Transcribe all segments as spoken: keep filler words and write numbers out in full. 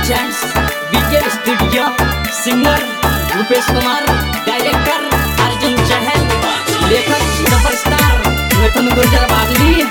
Presents BK studio. Singer Rupesh Kumar, director Arjun Chahal, लेखक superstar मिथुन गुर्जर बादली।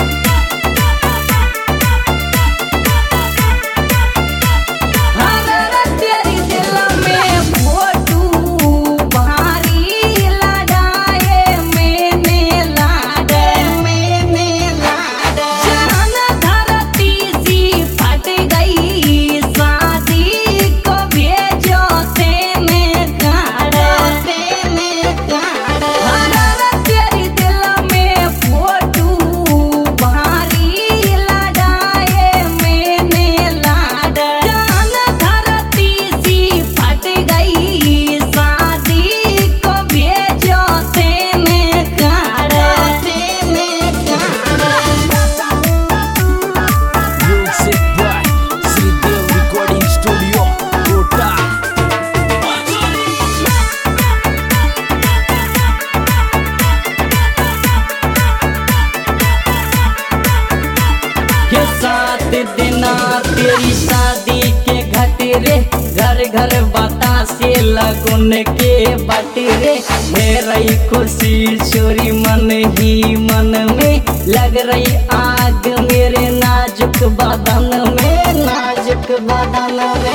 देना तेरी शादी के घटेरे, घर घर बतासे लगुन के बटेरे। मेरी खुशी चोरी मन ही मन में, लग रही आग मेरे नाजुक बदन में, नाजुक बदन में।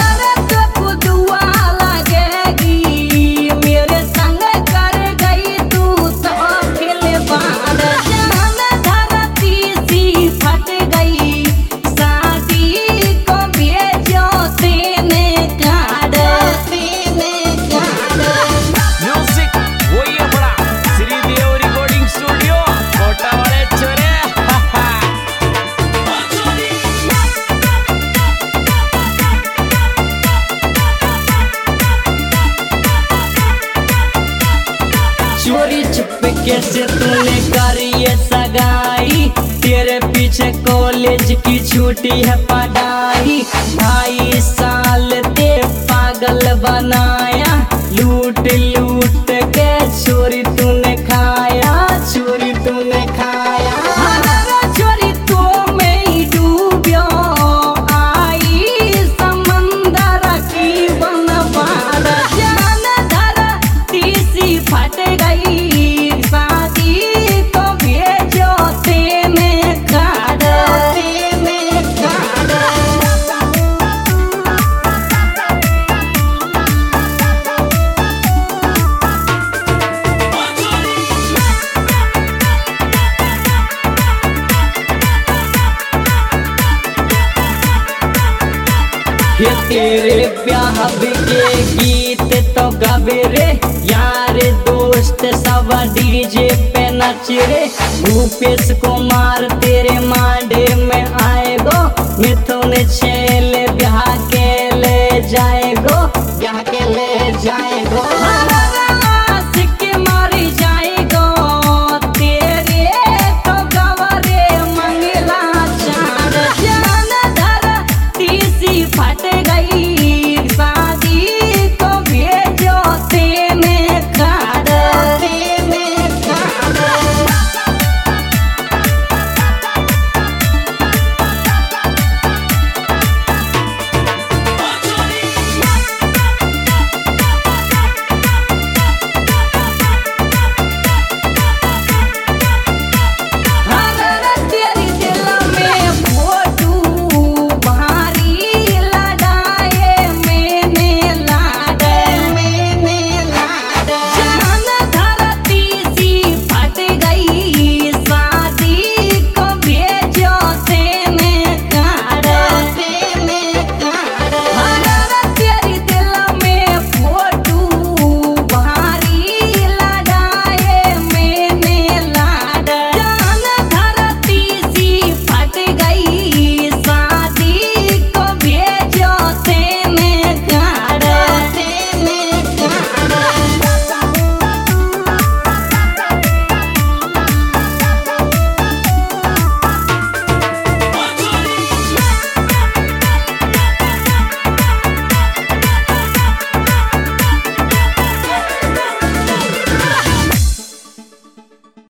चोरी चुपके से तूने करी ये सगाई, तेरे पीछे कॉलेज की छुट्टी है पढ़ाई। ढाई साल ते पागल बनाया, लूट लूट के चोरी तूने खाया, चोरी तूने खाया। चोरी तो मैं डूबियो आई समंदर की बनवार, जान धरती सी फट गई, शादी तो भेजो तेने काट, तेने काट। ये तेरे ब्याह के गीत तो गावे रे, यार दोस्त सब डीजे पे नच रे। भूपेश कुमार तेरे माडे में आएगो, मिथुन